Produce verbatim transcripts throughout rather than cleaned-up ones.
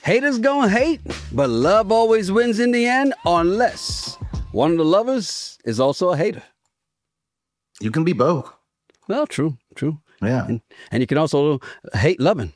Haters gonna hate, but love always wins in the end, unless one of the lovers is also a hater. You can be both. Well, true, true. Yeah. And, and you can also hate loving.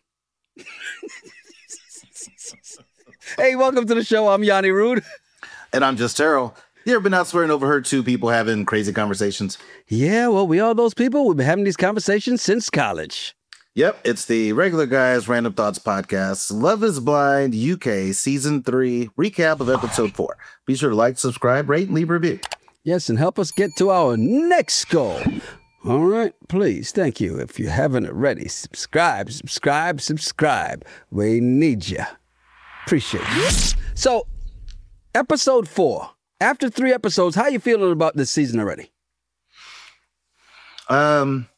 Hey, welcome to the show. I'm Yanni Rude. And I'm Just Terrell. You ever been out swearing overheard two people having crazy conversations? Yeah, well, we are those people. We've been having these conversations since college. Yep, it's the Regular Guys Random Thoughts Podcast, Love is Blind U K Season three, recap of Episode four. Be sure to like, subscribe, rate, and leave a review. Yes, and help us get to our next goal. All right, please, thank you. If you haven't already, subscribe, subscribe, subscribe. We need you. Appreciate you. So, Episode four. After three episodes, how you feeling about this season already? Um,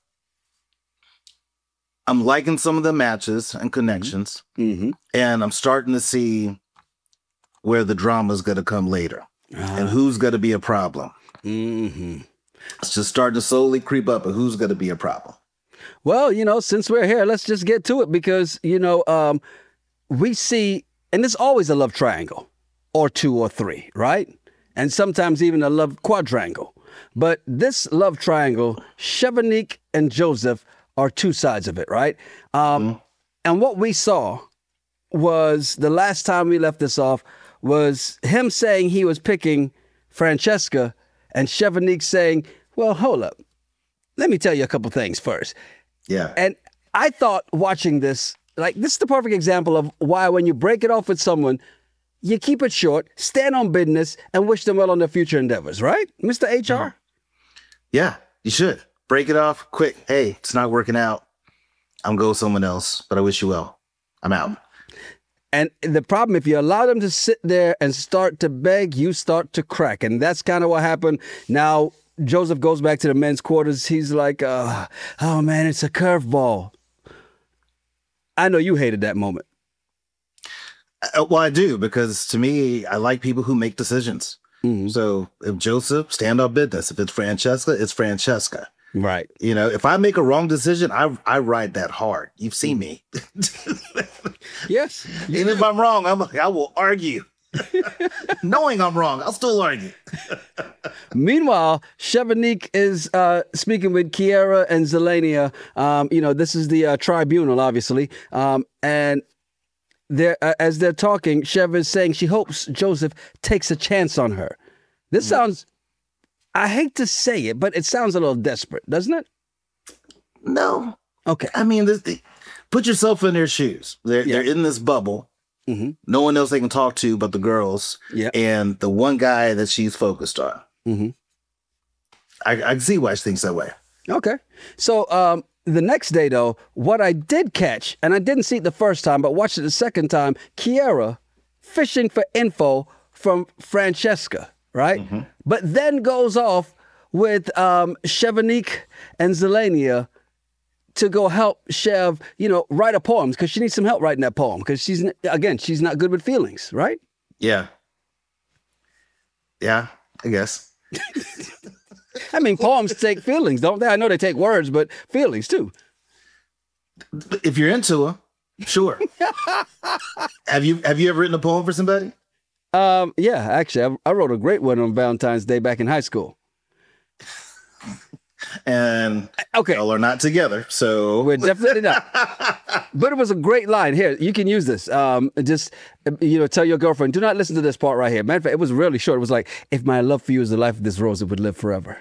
I'm liking some of the matches and connections, Mm-hmm. and I'm starting to see where the drama's going to come later Uh, and who's going to be a problem. mm-hmm. It's just starting to slowly creep up and who's going to be a problem. Well, you know, since we're here, let's just get to it because, you know, um, we see, and there's always a love triangle or two or three, right? And sometimes even a love quadrangle. But this love triangle, Chevanique and Joseph are two sides of it, right? Um, Mm-hmm. And what we saw was, the last time we left this off, was him saying he was picking Francesca and Chevanique saying, well, hold up. Let me tell you a couple things first. Yeah. And I thought watching this, like, this is the perfect example of why when you break it off with someone, you keep it short, stand on business, and wish them well on their future endeavors, right, Mister H R? Yeah, you should. Break it off quick. Hey, it's not working out. I'm going with someone else, but I wish you well. I'm out. And the problem, if you allow them to sit there and start to beg, you start to crack. And that's kind of what happened. Now, Joseph goes back to the men's quarters. He's like, uh, oh, man, it's a curveball. I know you hated that moment. Uh, well, I do, because to me, I like people who make decisions. Mm-hmm. So if Joseph, stand on business. If it's Francesca, it's Francesca. Right. You know, if I make a wrong decision, I I ride that hard. You've seen me. Yes. And if I'm wrong, I'm I will argue. Knowing I'm wrong, I'll still argue. Meanwhile, Chevanique is uh, speaking with Kiera and Zelania. Um, you know, this is the uh, tribunal, obviously. Um, and they're, uh, as they're talking, Chev is saying she hopes Joseph takes a chance on her. This mm. sounds, I hate to say it, but it sounds a little desperate, doesn't it? No. Okay. I mean, this, put yourself in their shoes. They're, Yeah. they're in this bubble. Mm-hmm. No one else they can talk to but the girls. Yeah. And the one guy that she's focused on. Mm-hmm. I, I can see why she thinks that way. Okay. So um, the next day, though, what I did catch, and I didn't see it the first time, but watched it the second time, Kiera fishing for info from Francesca, right? Mm-hmm. But then goes off with um, Chevanique and Zelania to go help Chev, you know, write a poem, because she needs some help writing that poem, because she's, again, she's not good with feelings, right? Yeah. Yeah, I guess. I mean, poems take feelings, don't they? I know they take words, but feelings too. If you're into them, sure. have you have you ever written a poem for somebody? Um, yeah, actually, I, I wrote a great one on Valentine's Day back in high school. And okay, y'all are not together, so we're definitely not. But it was a great line. Here, you can use this. Um, just you know, tell your girlfriend, do not listen to this part right here. Matter of fact, it was really short. It was like, if my love for you is the life of this rose, it would live forever.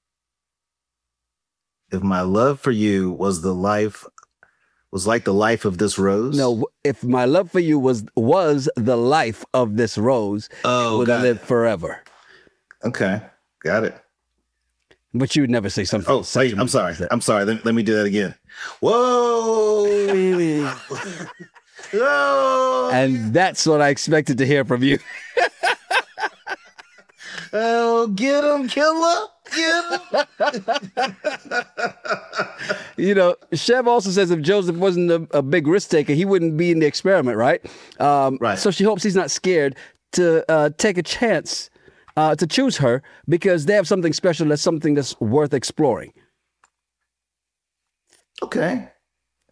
If my love for you was the life, was like the life of this rose. No, if my love for you was was the life of this rose, oh, it would live it. forever. Okay, got it. But you would never say something. Oh, wait, I'm sorry. I'm sorry. Let, let me do that again. Whoa. Whoa. And that's what I expected to hear from you. Oh, get him, killer. Get him. You know, Chev also says if Joseph wasn't a, a big risk taker, he wouldn't be in the experiment, right? Um, right. So she hopes he's not scared to uh, take a chance Uh, to choose her because they have something special, that's something that's worth exploring. Okay.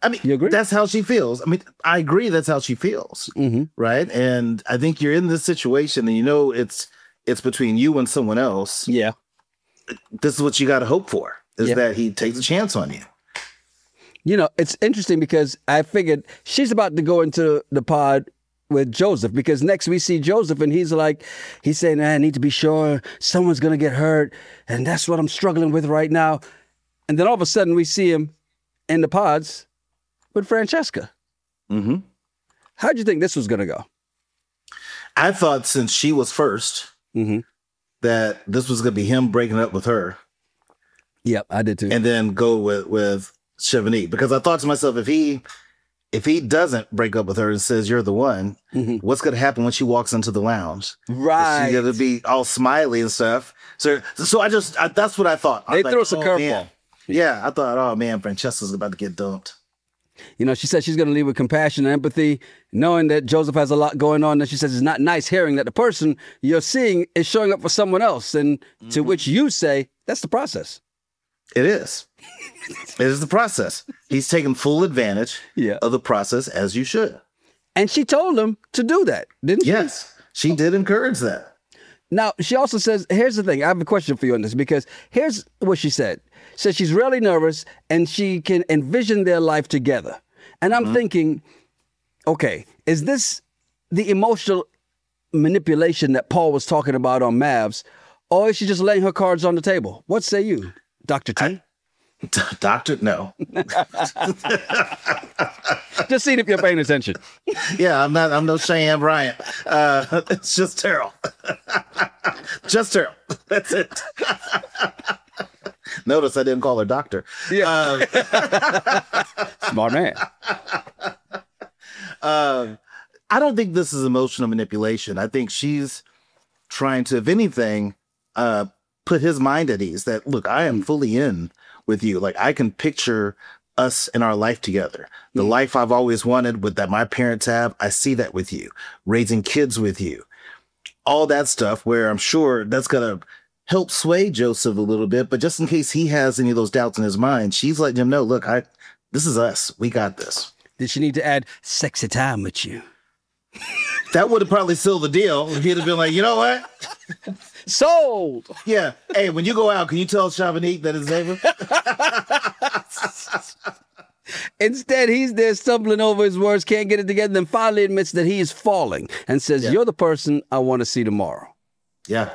I mean, You agree? that's how she feels. I mean, I agree. That's how she feels, Mm-hmm. right? And I think you're in this situation, and you know it's it's between you and someone else. Yeah. This is what you got to hope for: is Yeah. that he takes a chance on you. You know, it's interesting because I figured she's about to go into the pod with Joseph, because next we see Joseph and he's like, he's saying, I need to be sure someone's going to get hurt. And that's what I'm struggling with right now. And then all of a sudden we see him in the pods with Francesca. Mm-hmm. How'd you think this was going to go? I thought since she was first Mm-hmm. that this was going to be him breaking up with her Yep, I did too. and then go with with Chevigny, because I thought to myself, if he if he doesn't break up with her and says you're the one, Mhm. what's going to happen when she walks into the lounge? Right. She's going to be all smiley and stuff. So so I just I, that's what I thought. I They was threw us a oh, curveball. man. Yeah, I thought, oh man, Francesca's about to get dumped. You know, she said she's going to leave with compassion and empathy, knowing that Joseph has a lot going on. And she says it's not nice hearing that the person you're seeing is showing up for someone else. And Mm-hmm. to which you say, that's the process. It is. It is the process. He's taking full advantage Yeah. of the process, as you should. And she told him to do that, didn't she? Yes, she did encourage that. Now, she also says, here's the thing. I have a question for you on this, because here's what she said. She said she's really nervous and she can envision their life together. And I'm Mm-hmm. thinking, okay, is this the emotional manipulation that Paul was talking about on Mavs, or is she just laying her cards on the table? What say you, Doctor T? I- Doctor, no. Just seeing if you're paying attention. Yeah, I'm not. I'm no Cheyenne Bryant. Uh, it's just Terrell. Just Terrell. That's it. Notice I didn't call her doctor. Yeah. Smart man. Um, I don't think this is emotional manipulation. I think she's trying to, if anything, uh, put his mind at ease. That look, I am fully in with you. Like I can picture us in our life together. The Mm. life I've always wanted with that my parents have, I see that with you. Raising kids with you. All that stuff where I'm sure that's going to help sway Joseph a little bit. But just in case he has any of those doubts in his mind, she's letting him know, look, I, this is us. We got this. Did she need to add sexy time with you? That would have probably sealed the deal. He'd have been like, you know what? Sold. Yeah. Hey, when you go out, can you tell Chavanique that it's over? Instead, he's there stumbling over his words, can't get it together, then finally admits that he is falling and says, Yeah. you're the person I want to see tomorrow. Yeah.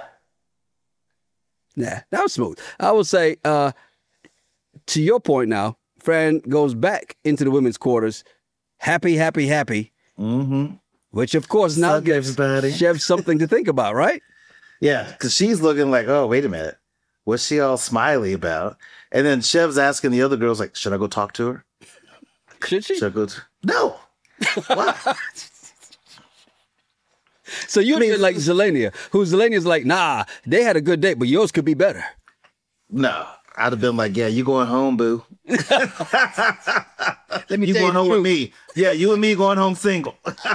Yeah, that was smooth. I will say, uh, to your point now, Fran goes back into the women's quarters, happy, happy, happy, Mm-hmm. which of course now Suck, gives everybody. Chev something to think about, right? Yeah, because she's looking like, oh, wait a minute. What's she all smiley about? And then Chev's asking the other girls, like, should I go talk to her? Should she? Should I go to No. What? So you I mean, feel like Zelania, who Zelania's like, nah, they had a good date, but yours could be better. No. I'd have been like, yeah, you going home, boo. Let me You tell going the home with truth. me. Yeah, you and me going home single.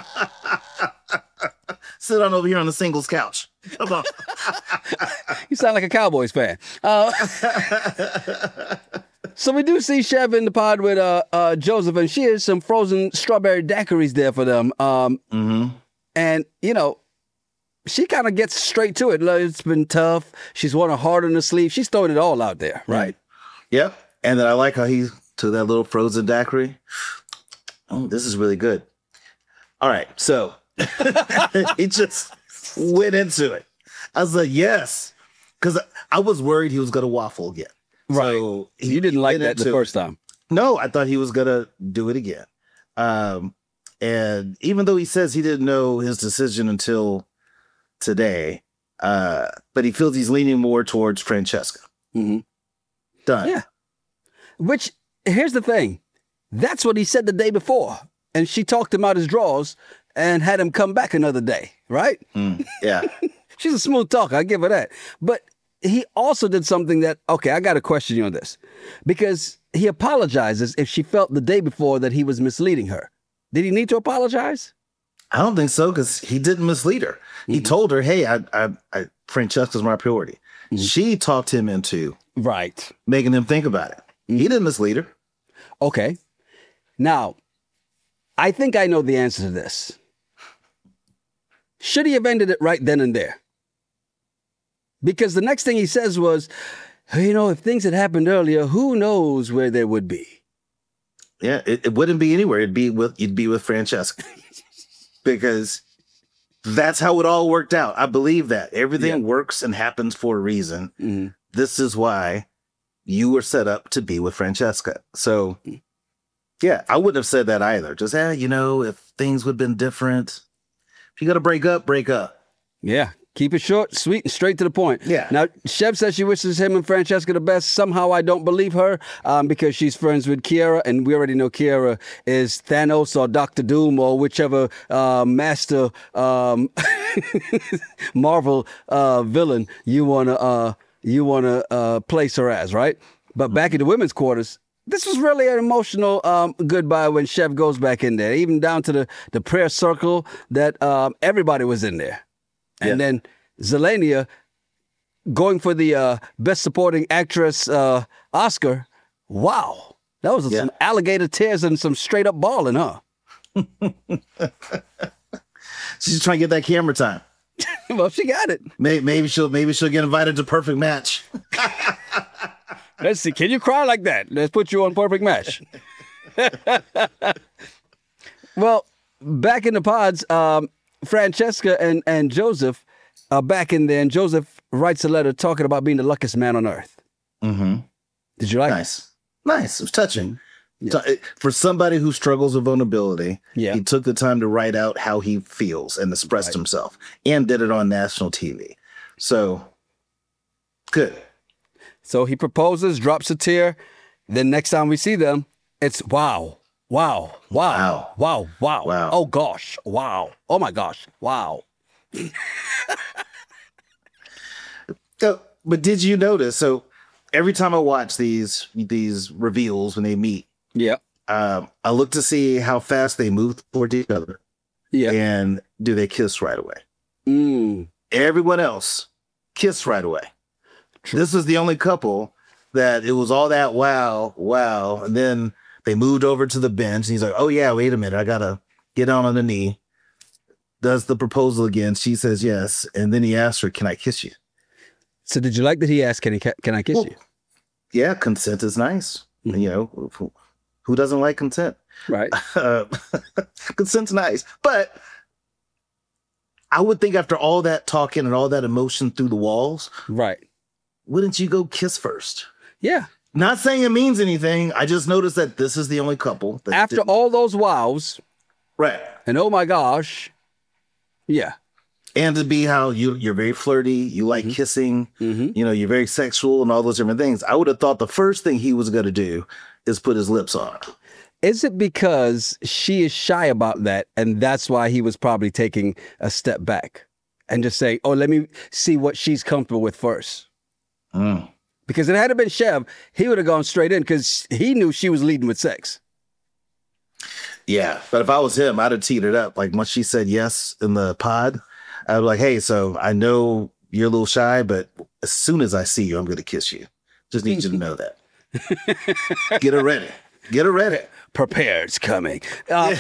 Sit on over here on the singles couch. Come on. You sound like a Cowboys fan. Uh, so we do see Chev in the pod with uh, uh, Joseph, and she has some frozen strawberry daiquiris there for them. Um, Mm-hmm. And, you know, she kind of gets straight to it. Like, it's been tough. She's worn a heart on her sleeve. She's throwing it all out there, right? Yep. And then I like how he took that little frozen daiquiri. Oh, this is really good. All right. So he just went into it. I was like, yes. Because I was worried he was going to waffle again. Right. So he You didn't like went that the into- first time. No, I thought he was going to do it again. Um, and even though he says he didn't know his decision until today, uh, but he feels he's leaning more towards Francesca. Mm-hmm. Done. Yeah. Which, here's the thing. That's what he said the day before. And she talked him out his drawers and had him come back another day, right? Mm, yeah. She's a smooth talker, I give her that. But he also did something that, okay, I got to question you on this. Because he apologizes if she felt the day before that he was misleading her. Did he need to apologize? I don't think so, because he didn't mislead her. He told her, hey, I, I, I Francesca's my priority. She talked him into Right. making him think about it. He didn't mislead her. Okay. Now, I think I know the answer to this. Should he have ended it right then and there? Because the next thing he says was, you know, if things had happened earlier, who knows where they would be? Yeah, it, it wouldn't be anywhere. It'd be with you'd be with Francesca. Because that's how it all worked out. I believe that. Everything yeah. works and happens for a reason. Mm-hmm. This is why you were set up to be with Francesca. So, yeah, I wouldn't have said that either. Just, eh, you know, if things would have been different. If you got to break up, break up. Yeah. Keep it short, sweet, and straight to the point. Yeah. Now, Chev says she wishes him and Francesca the best. Somehow I don't believe her um, because she's friends with Kiera, and we already know Kiera is Thanos or Doctor Doom or whichever uh, master um, Marvel uh, villain you wanna uh, you wanna uh, place her as, right? But back in the women's quarters, this was really an emotional um, goodbye when Chev goes back in there, even down to the the prayer circle that um, everybody was in there. And yeah. then Zelenia going for the uh, Best Supporting Actress uh, Oscar. Wow. That was yeah. some alligator tears and some straight up balling, huh? She's trying to get that camera time. Well, she got it. Maybe, maybe she'll maybe she'll get invited to Perfect Match. Let's see. Can you cry like that? Let's put you on Perfect Match. Well, back in the pods, um, Francesca and, and Joseph are back in there, and Joseph writes a letter talking about being the luckiest man on earth. Mm-hmm. Did you like nice. it? Nice. Nice. It was touching. Yeah. For somebody who struggles with vulnerability, yeah. he took the time to write out how he feels and expressed right. himself, and did it on national T V. So, good. So he proposes, drops a tear. Then next time we see them, it's wow. Wow, wow, wow, wow, wow, wow. Oh, gosh, wow. Oh, my gosh, wow. So, but did you notice? So every time I watch these these reveals when they meet, yeah, um, I look to see how fast they move toward each other. Yeah. And do they kiss right away? Mm. Everyone else kiss right away. True. This was the only couple that it was all that wow, wow. And then they moved over to the bench, and he's like, oh, yeah, wait a minute. I got to get down on the knee. Does the proposal again. She says yes. And then he asks her, can I kiss you? So did you like that he asked, can, he, can I kiss well, you? Yeah, consent is nice. Mm-hmm. You know, who, who doesn't like consent? Right. Uh, consent's nice. But I would think after all that talking and all that emotion through the walls, right, wouldn't you go kiss first? Yeah. Not saying it means anything. I just noticed that this is the only couple. That After didn't. all those wows. Right. And oh my gosh. Yeah. And to be how you, you're very flirty. You like mm-hmm. kissing. Mm-hmm. You know, you're very sexual and all those different things. I would have thought the first thing he was going to do is put his lips on her. Is it because she is shy about that, and that's why he was probably taking a step back and just saying, oh, let me see what she's comfortable with first? Mm. Because if it had been Chev, he would have gone straight in because he knew she was leading with sex. Yeah, but if I was him, I'd have teed it up. Like once she said yes in the pod, I'd be like, hey, so I know you're a little shy, but as soon as I see you, I'm going to kiss you. Just need you to know that. Get her ready. Get her ready. Prepared's coming. Uh,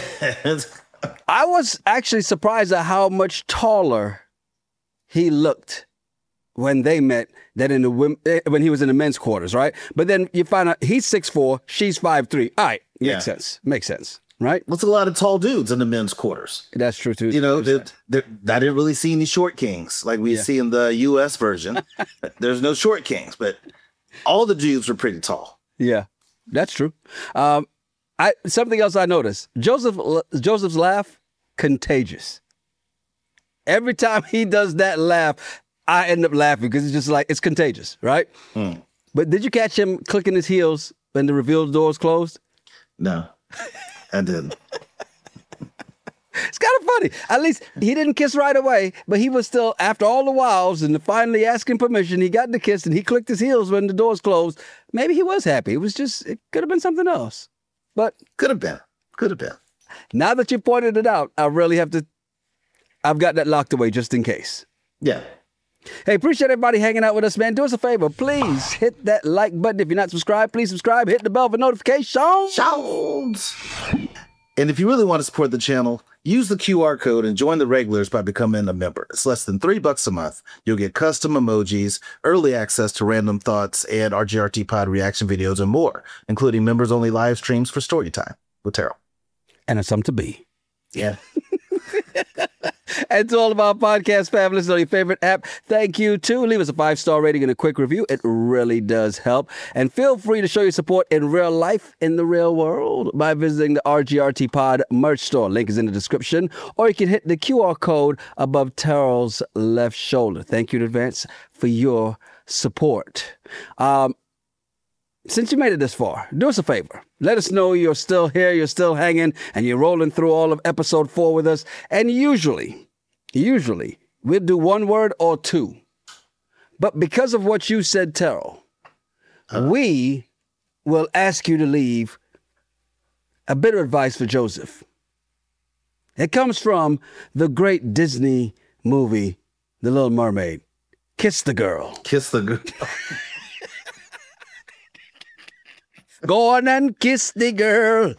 I was actually surprised at how much taller he looked when they met than in the women, when he was in the men's quarters, right? But then you find out he's six foot four, she's five foot three. All right, makes yeah. sense. Makes sense, right? What's a lot of tall dudes in the men's quarters? That's true too. You know, they're, they're, I didn't really see any short kings like we yeah. see in the U S version. There's no short kings, but all the dudes were pretty tall. Yeah, that's true. Um, I something else I noticed: Joseph Joseph's laugh, contagious. Every time he does that laugh, I end up laughing because it's just like it's contagious, right? Mm. But did you catch him clicking his heels when the reveal doors closed? No, I didn't. It's kind of funny. At least he didn't kiss right away, but he was still, after all the wows and finally asking permission, he got the kiss and he clicked his heels when the doors closed. Maybe he was happy. It was just, it could have been something else. But could have been. Could have been. Now that you pointed it out, I really have to, I've got that locked away just in case. Yeah. Hey, appreciate everybody hanging out with us, man. Do us a favor. Please hit that like button. If you're not subscribed, please subscribe. Hit the bell for notifications. Sounds. And if you really want to support the channel, use the Q R code and join the regulars by becoming a member. It's less than three bucks a month. You'll get custom emojis, early access to random thoughts, and R G R T Pod reaction videos and more, including members-only live streams for Storytime with Terrell. And it's something to be. Yeah. And to all of our podcast families on your favorite app, thank you too. Leave us a five-star rating and a quick review. It really does help. And feel free to show your support in real life, in the real world, by visiting the R G R T Pod merch store. Link is in the description. Or you can hit the Q R code above Terrell's left shoulder. Thank you in advance for your support. Um, Since you made it this far, do us a favor. Let us know you're still here, you're still hanging, and you're rolling through all of episode four with us. And usually, usually, we'll do one word or two. But because of what you said, Terrell, uh, we will ask you to leave a bit of advice for Joseph. It comes from the great Disney movie, The Little Mermaid. Kiss the girl. Kiss the girl. Go on and kiss the girl.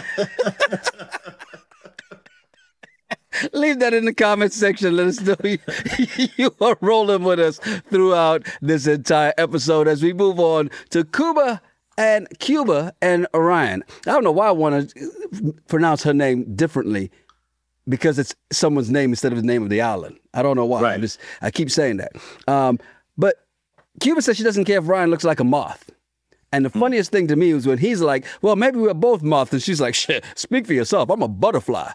Leave that in the comments section. Let us know you, you are rolling with us throughout this entire episode as we move on to Cuba and Cuba and Orion. I don't know why I want to pronounce her name differently because it's someone's name instead of the name of the island. I don't know why. Right. I just I keep saying that. Um, but Cuba says she doesn't care if Ryan looks like a moth. And the funniest thing to me was when he's like, well, maybe we're both moths. And she's like, shit, speak for yourself. I'm a butterfly.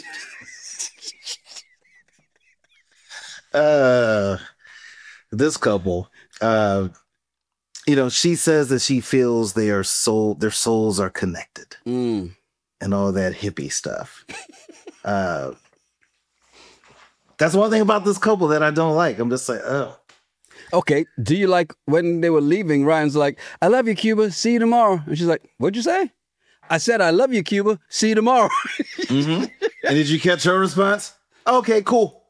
uh, this couple, uh, you know, she says that she feels they are soul, their souls are connected Mm. and all that hippie stuff. uh, that's one thing about this couple that I don't like. I'm just like, oh. Okay, do you like when they were leaving, Ryan's like, I love you, Cuba. See you tomorrow. And she's like, what'd you say? I said, I love you, Cuba. See you tomorrow. Mm-hmm. And did you catch her response? Okay, cool.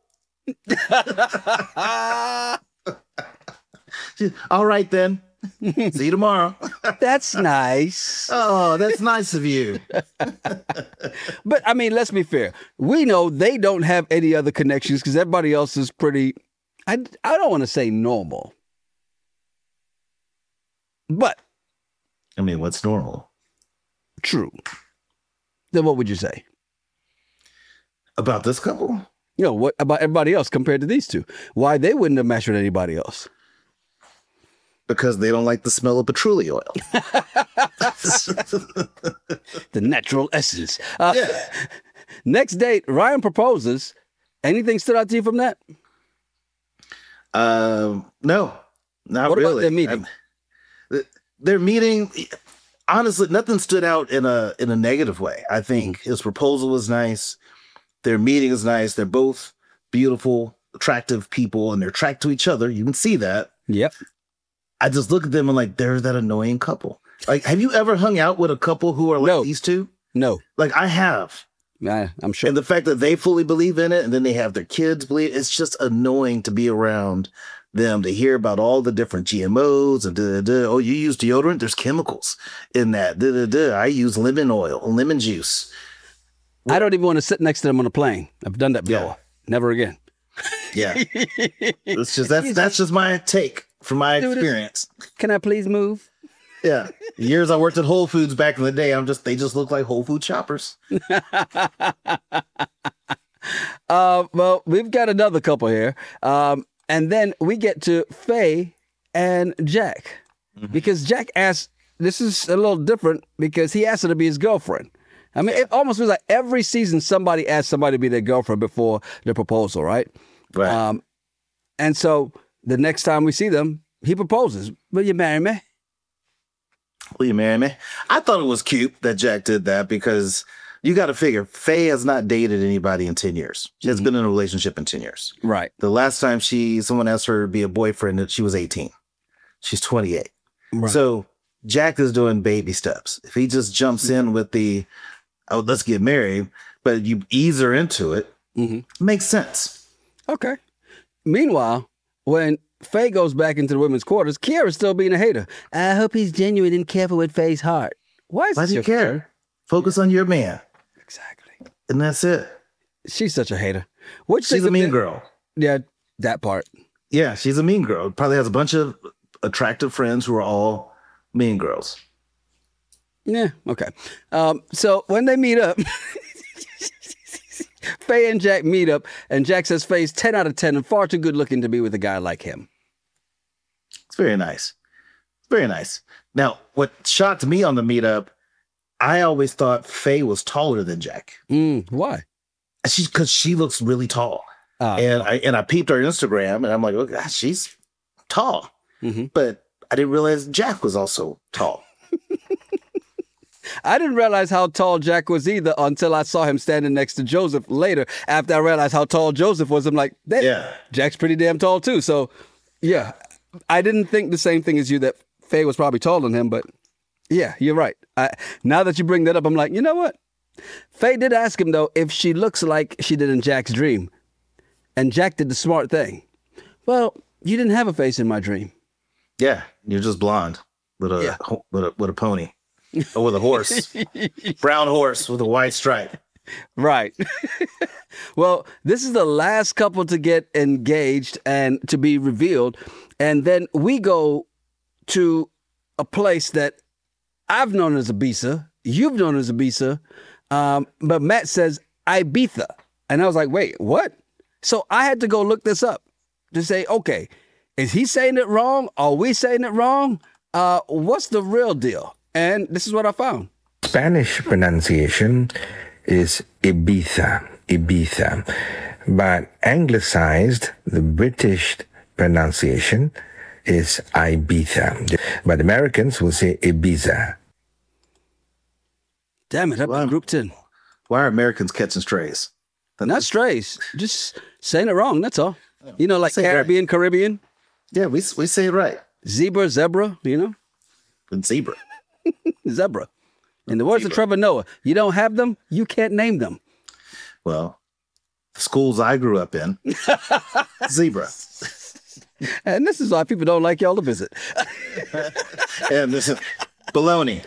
All right, then. See you tomorrow. That's nice. Oh, that's nice of you. But, I mean, let's be fair. We know they don't have any other connections because everybody else is pretty... I, I don't want to say normal. But. I mean, what's normal? True. Then what would you say? About this couple? You know, what about everybody else compared to these two? Why they wouldn't have matched with anybody else? Because they don't like the smell of patchouli oil. The natural essence. Uh, Yeah. Next date, Ryan proposes. Anything stood out to you from that? Um, no, not What about really. their meeting? I- their meeting, honestly, nothing stood out in a in a negative way. I think his proposal was nice. Their meeting is nice. They're both beautiful, attractive people, and they're attracted to each other. You can see that. Yep. I just look at them and like, they're that annoying couple. Like, have you ever hung out with a couple who are like No. these two? No. Like, I have. I, I'm sure. And the fact that they fully believe in it and then they have their kids believe, it's just annoying to be around them, to hear about all the different G M Os and da, da, da. Oh, you use deodorant? There's chemicals in that. Da, da, da. I use lemon oil, lemon juice. I don't even want to sit next to them on a plane. I've done that before. Yeah. Never again. Yeah. It's just, that's, that's just my take from my Dude, experience. Can I please move? Yeah. The years I worked at Whole Foods back in the day, I'm just, they just look like Whole Food shoppers. Uh, well, we've got another couple here. Um, and then we get to Faye and Jack. Mm-hmm. Because Jack asked, this is a little different because he asked her to be his girlfriend. I mean, it almost feels like every season somebody asked somebody to be their girlfriend before the proposal, right? Right. Um, and so the next time we see them, he proposes. Will you marry me? Will you marry me? I thought it was cute that Jack did that because you got to figure Faye has not dated anybody in ten years. She has Mm-hmm. been in a relationship in ten years. Right. The last time she someone asked her to be a boyfriend, she was eighteen. She's twenty-eight. Right. So Jack is doing baby steps. If he just jumps in with the, oh, let's get married, but you ease her into it, Mm-hmm. makes sense. Okay. Meanwhile, when Faye goes back into the women's quarters, Kiera's still being a hater. I hope he's genuine and careful with Faye's heart. Why is Why this do you your care? Focus on your man. Exactly. And that's it. She's such a hater. What She's a mean girl. Yeah, that part. Yeah, she's a mean girl. Probably has a bunch of attractive friends who are all mean girls. Yeah, okay. Um, so when they meet up, Faye and Jack meet up, and Jack says Faye's ten out of ten and far too good looking to be with a guy like him. It's very nice. Very nice. Now, what shocked me on the meetup, I always thought Faye was taller than Jack. Mm, why? She's because she looks really tall. Uh, and I and I peeped her Instagram, and I'm like, oh, gosh, she's tall. mm-hmm. But I didn't realize Jack was also tall. I didn't realize how tall Jack was either until I saw him standing next to Joseph later. After I realized how tall Joseph was, I'm like, yeah, Jack's pretty damn tall too. So, yeah, I didn't think the same thing as you, that Faye was probably taller than him. But yeah, you're right. I, now that you bring that up, I'm like, you know what? Faye did ask him, though, if she looks like she did in Jack's dream. And Jack did the smart thing. Well, you didn't have a face in my dream. Yeah, you're just blonde with a Yeah. with a with a pony or with a horse, brown horse with a white stripe. Right. Well, this is the last couple to get engaged and to be revealed. And then we go to a place that I've known as Ibiza. You've known as Ibiza. Um, but Matt says Ibiza. And I was like, wait, what? So I had to go look this up to say, okay, is he saying it wrong? Are we saying it wrong? Uh, what's the real deal? And this is what I found. Spanish pronunciation is Ibiza, Ibiza. But anglicized, the British pronunciation is Ibiza. But Americans will say Ibiza. Damn it, I've Well, been grouped in. Why are Americans catching strays? Not strays, just saying it wrong, that's all. You know, like Say it right. Caribbean, Caribbean, Yeah, we we say it right. zebra, zebra, you know, And zebra. zebra. In the words of Trevor Noah, you don't have them, you can't name them. Well, the schools I grew up in, zebra. And this is why people don't like y'all to visit. And this is baloney.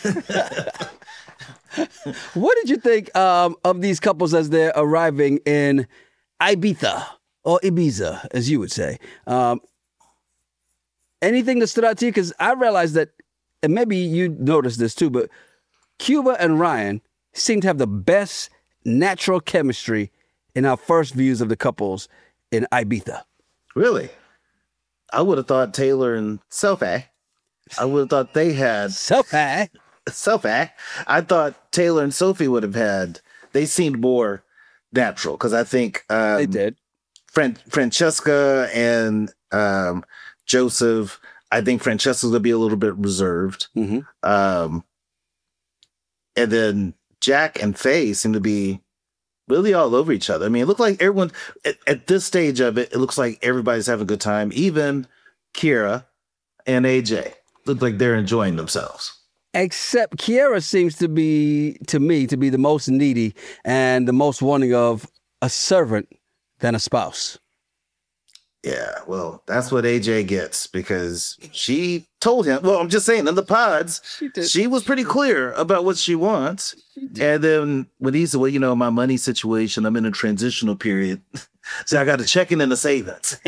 What did you think um, of these couples as they're arriving in Ibiza, or Ibiza, as you would say? Um, anything that stood out to you? Because I realized that, and maybe you noticed this too, but Cuba and Ryan seem to have the best natural chemistry in our first views of the couples in Ibiza. Really? I would have thought Taylor and Sophie. I would have thought they had So high. Sophie. I thought Taylor and Sophie would have had. They seemed more natural because I think um, They did. Fran- Francesca and um, Joseph. I think Francesca's gonna be a little bit reserved. Mm-hmm. Um, and then Jack and Faye seem to be really all over each other. I mean, it looked like everyone at, at this stage of it, it looks like everybody's having a good time. Even Kiera and A J look like they're enjoying themselves. Except Kiera seems to be, to me, to be the most needy and the most wanting of a servant than a spouse. Yeah, well, that's what A J gets because she told him. Well, I'm just saying, in the pods, She did. she was pretty clear about what she wants. And then when he said, well, you know, my money situation, I'm in a transitional period. So I got to check in in the savings.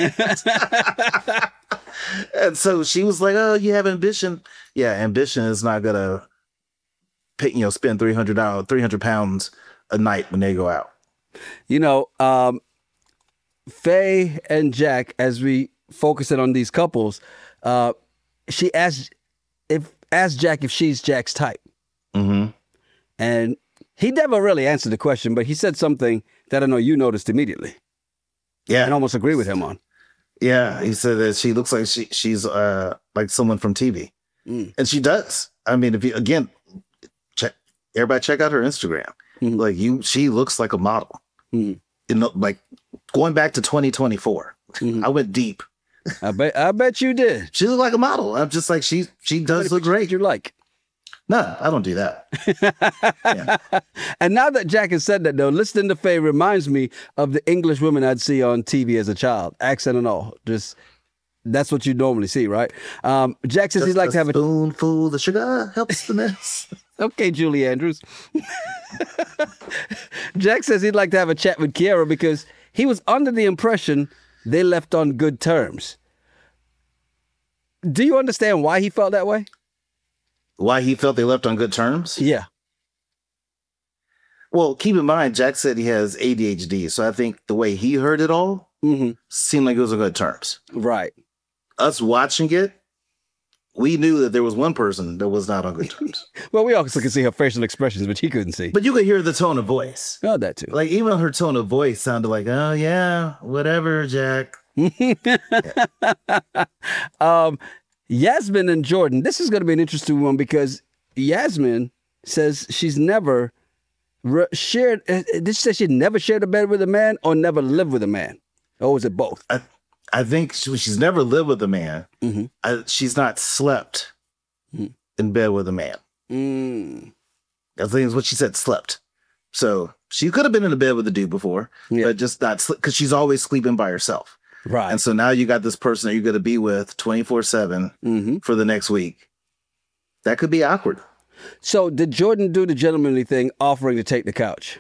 And so she was like, oh, you have ambition. Yeah, ambition is not going to pay, you know, spend three hundred dollars, three hundred pounds a night when they go out. You know, um, Faye and Jack, as we focus in on these couples, uh, she asked if asked Jack if she's Jack's type. Mm-hmm. And he never really answered the question, but he said something that I know you noticed immediately Yeah. and almost agree with him on. Yeah, he said that she looks like she she's uh like someone from T V, Mm. and she does. I mean, if you again, check everybody check out her Instagram. Mhm. Like you, she looks like a model. Mhm. You know, like going back to twenty twenty-four, Mhm. I went deep. I bet I bet you did. She looked like a model. I'm just like she she does look What great. did you like? No, I don't do that. Yeah. And now that Jack has said that, though, listening to Faye reminds me of the English women I'd see on T V as a child, accent and all. Just that's what you normally see, right? Um, Jack says Just he'd like a to have a spoonful of sugar helps the mess. Okay, Julie Andrews. Jack says he'd like to have a chat with Kiara because he was under the impression they left on good terms. Do you understand why he felt that way? Why he felt they left on good terms? Yeah. Well, keep in mind, Jack said he has A D H D, so I think the way he heard it all Mm-hmm. seemed like it was on good terms. Right. Us watching it, we knew that there was one person that was not on good terms. Well, we also could see her facial expressions, which he couldn't see. But you could hear the tone of voice. Oh, that too. Like, even her tone of voice sounded like, oh, yeah, whatever, Jack. um, Yasmin and Jordan, this is going to be an interesting one because Yasmin says she's never re- shared, uh, did she say she never shared a bed with a man or never lived with a man? Or was it both? I, I think she, she's never lived with a man. Mm-hmm. I, she's not slept Mm. in bed with a man. Mm. I think is what she said, slept. So she could have been in a bed with a dude before, Yeah. but just not because she's always sleeping by herself. Right. And so now you got this person that you're going to be with twenty-four seven Mm-hmm. for the next week. That could be awkward. So did Jordan do the gentlemanly thing, offering to take the couch?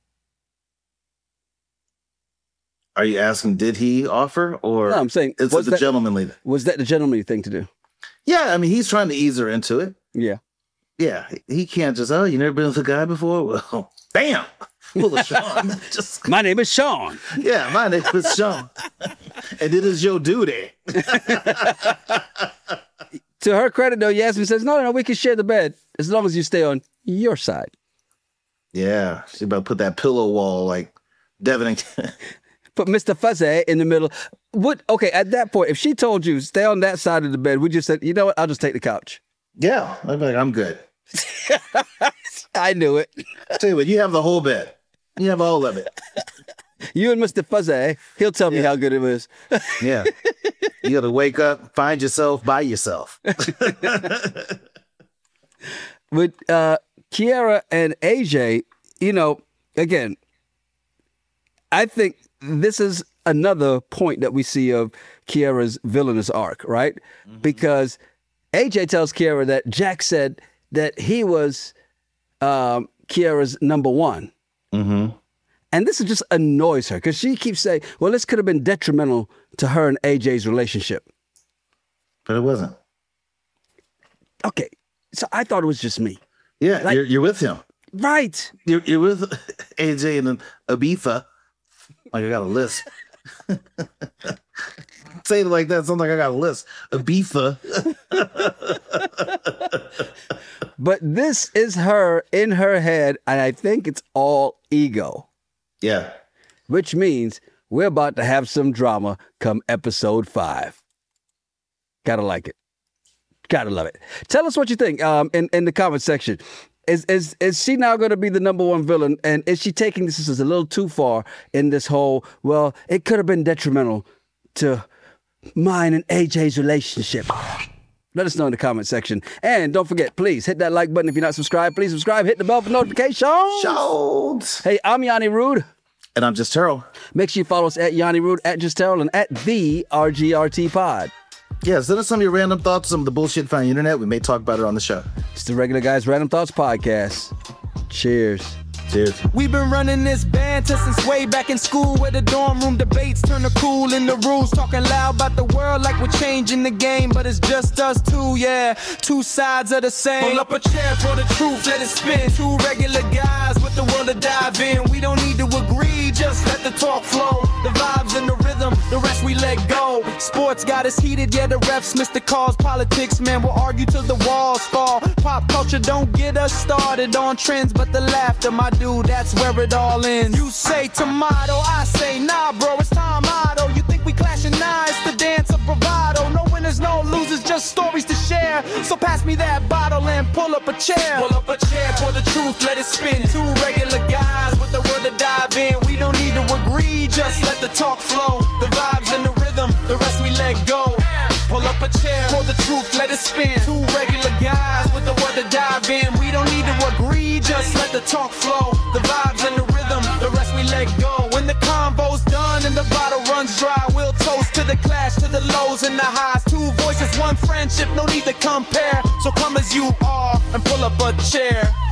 Are you asking, did he offer or No, I'm saying, is was it the that- gentlemanly? Was that the gentlemanly thing to do? Yeah, I mean, he's trying to ease her into it. Yeah. Yeah, he can't just, oh, you never been with a guy before? Well, bam! Pull a Sean. Just, My name is Sean. yeah, my name is Sean. And it is your duty. To her credit, though, Yasmin says, no, no, we can share the bed as long as you stay on your side. Yeah, she's about to put that pillow wall like Devin and Put Mister Fuzzy in the middle. Would okay, at that point, if she told you, stay on that side of the bed, would you say, you know what, I'll just take the couch? Yeah, I'd be like, I'm good. I knew it. Tell you what, you have the whole bed. You have all of it. You and Mister Fuzzy, he'll tell me Yeah. how good it was. Yeah. You got to wake up, find yourself by yourself. With uh, Kiara and A J, you know, again, I think this is another point that we see of Kiara's villainous arc, right? Mm-hmm. Because A J tells Kiara that Jack said that he was um, Kiara's number one. Mm-hmm. And this just annoys her because she keeps saying, well, this could have been detrimental to her and A J's relationship. But it wasn't. Okay, so I thought it was just me. Yeah, Like- you're, you're with him. Right. You're, you're with A J and then Ibiza. Like I got a list. Say it like that. Sounds like I got a list. Ibiza. But this is her in her head, and I think it's all ego, Yeah. which means we're about to have some drama come episode five. Gotta like it. Gotta love it. Tell us what you think um, in, in the comment section. Is is is she now going to be the number one villain? And is she taking this as a little too far in this whole, well, it could have been detrimental to mine and A J's relationship? Let us know in the comment section. And don't forget, please hit that like button if you're not subscribed. Please subscribe, hit the bell for notifications. Shout. Hey, I'm Yanni Rude. And I'm just Terrell. Make sure you follow us at Yanni Rude, at Just Terrell, and at the R G R T Pod. Yeah, send us some of your random thoughts, some of the bullshit found on the internet. We may talk about it on the show. It's the Regular Guys Random Thoughts Podcast. Cheers. Cheers. We've been running this band since way back in school, where the dorm room debates turn to cool in the rules, talking loud about the world like we're changing the game, but it's just us two, yeah, two sides of the same. Pull up a chair for the truth, let it spin. Two regular guys with the world to dive in. We don't need to agree, just let the talk flow. The vibes and the rhythm, the rest we let go. Sports got us heated, yeah, the refs missed the calls. Politics, man, we'll argue till the walls fall. Pop culture don't get us started on trends, but the laughter, my dude, that's where it all ends. You say tomato, I say nah, bro, it's time auto. You think we clashing now, it's the dance of bravado. No winners, no losers, just stories to share. So pass me that bottle and pull up a chair. Pull up a chair for the truth, let it spin. Two regular guys with the word to dive in. We don't need to agree, just let the talk flow. The vibes and the rhythm, the rest we let go. Pull up a chair for the truth, let it spin. Two regular guys with the word to dive fam, we don't need to agree, just let the talk flow. The vibes and the rhythm, the rest we let go. When the convo's done and the bottle runs dry, we'll toast to the clash, to the lows and the highs. Two voices, one friendship, no need to compare. So come as you are and pull up a chair.